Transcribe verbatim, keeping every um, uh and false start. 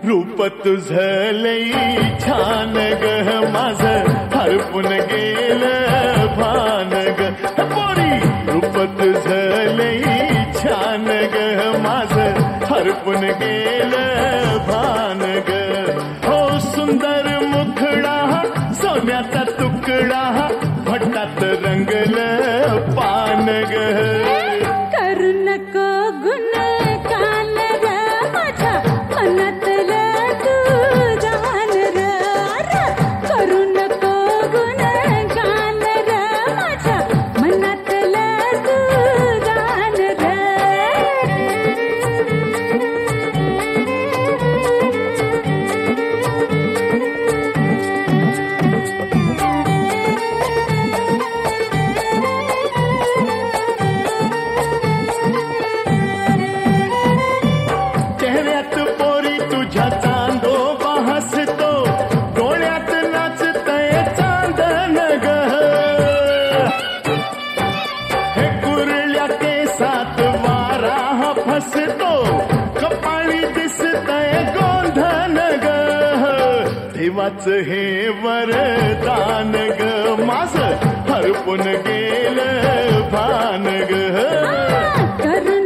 रूप तुझं लई छान ग माझं हरपून गेलं भान ग पोरी रूप तुझं लई छान ग माझं हरपून गेलं भान ग हो सुंदर मुखडा सोन्याचा तुकडा भटात रंगलं पान ग करू नको गुण कान र माझ्या मनातलं तू जाण र करू नको गुण कान र माझ्या मनातलं तू जाण र चेहऱ्यात पोरी तुझ्या चांदो हसतो डोळ्यात नाचतय चांदन ग हे कुरल्या केसात वारा फसतो कपाळी दिसतय गोंधन ग देवाच हे वरदान ग माझं हरपून गेलं भान ग करू